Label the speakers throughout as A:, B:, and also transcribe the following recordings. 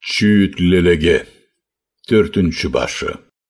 A: Чүйітлелеге 4-ші башы.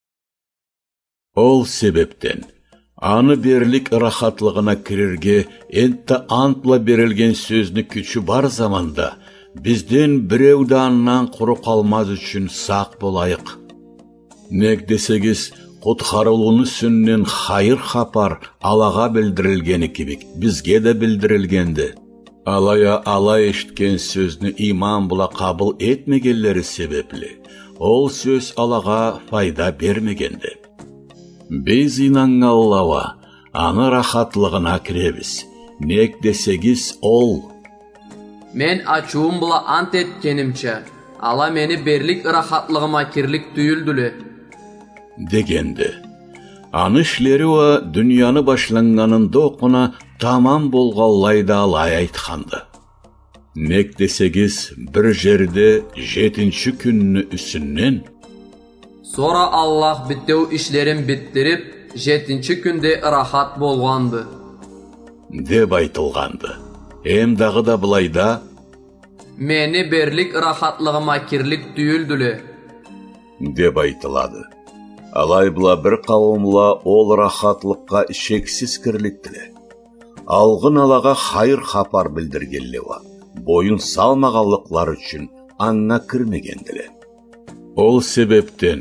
A: Ол себептен, аны берлік рахатлығына кірерге энтті антла берілген сөзні күчі бар заманда, бізден біреуді аннан құры қалмаз үшін сақ болайық. Нек десегіз, құтқарылуыны сүннен хайыр хапар Алаға білдірілгені кебек, бізге де білдірілгенді. Алая ала ешткен сөзні иман бұла қабыл етмегелері себеплі, ол сөз Алаға файда бермегенді. Біз инанғаллава, аны рахатлығына кіребіз. Нек десегіз ол.
B: Мен ачуым бұла ант еткенімче, Ала мені берлік рахатлығыма кірлік түйілділі.
A: Дегенді. Анышлері ва дүнияны башланғанында оқына тамам болғаллайда алай айтқанды. Нек десегіз бір жерде 7-ші күнні үсіннен.
B: Сора Аллах біттеу ішлерін біттіріп, 7-ші күнде рахат болғанды.
A: Деп айтылғанды. Дағы да бұлайда.
B: Мені берлік рахатлығыма кірлік түйілділі.
A: Деп айтылады. Алай бұла бір қауымла ол рахатлыққа шексіз кірліктілі. Алғын Алаға хайыр хапар білдіргеллева, бойын салмағалықлар үшін аңна кірмегенділі. Ол себептен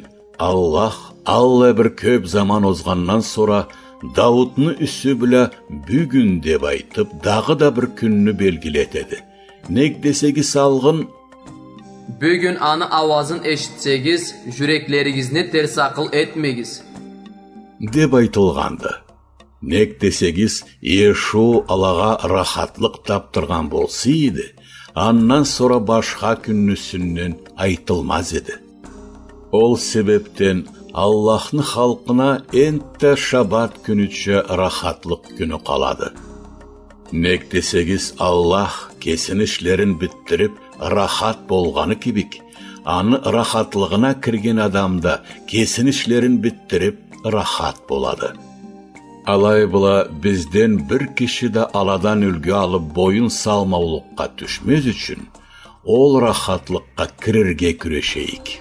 A: Алла бір көп заман озғаннан сора Дауытны үсі білі бүгін деп айтып, дағы да бір күнні белгілетеді. Нек десегі салғын,
B: Bugün anı avazın eşitsegіз, жүреклеріңізні терс ақыл етмегіз.
A: Деп айтылғанды. Нек десегіз, Ешу Алаға рахатлық таптырған болсы еді, аннан сора башқа күннісінен айтылмаз еді. Ол себептен Аллахны халқына энтті шабат күніче рахатлық күні қалады. Нек десегіз, Аллах кесінішлерін біттіріп, рахат болғаны кебек, аны рахатлығына кірген адамда кесінішлерін біттіріп, рахат болады. Алай бұла бізден бір кіші де Аладан үлгі алып бойын салмаулыққа түшмез үшін, ол рахатлыққа кірерге күрешейік.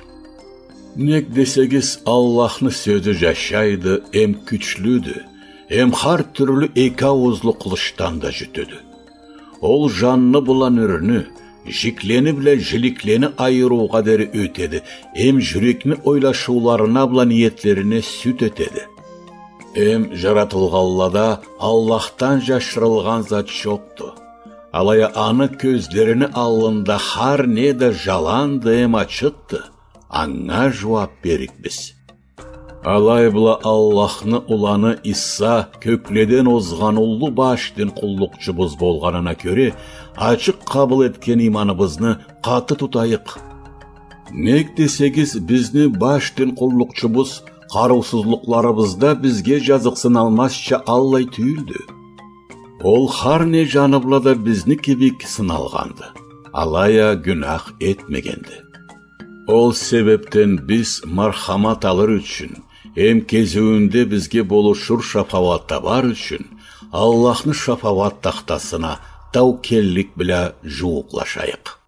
A: Нек десегіз, Аллахны сөзі жашайды, әм күчлүді, әм хар түрлі екі ауызлы қылыштан да жүтеді. Ол жанны бұлан үріні, жиклені біле жиликлені айыруға дәрі өтеді, әм жүрекні ойлашуларына бұла ниетлеріне сүт өтеді. Әм жаратылғаллада Аллахтан жашырылған зат шоқты. Алая аны көздеріні алында хар неді жаланды әм ачытты, аңа жуап берік біз. Алай бұла Аллахны уланы Иса көкледен озған ұлы баштен құллықчыбыз болғанына көре, ачық қабыл еткен иманыбызны қаты тұтайық. Нек десегіз бізні баштен құллықчыбыз қарусызлықларыбызда бізге жазықсын алмасша Аллай түйілді. Ол хар не жаныблада бізні кебек сыналғанды. Алая günah етмегенді. Ол себептен біз мархамат алыр үшін, әм кезуінде бізге болушыр шапават табар үшін, Аллахны шапават тақтасына таукеллік білі жуықлашайық.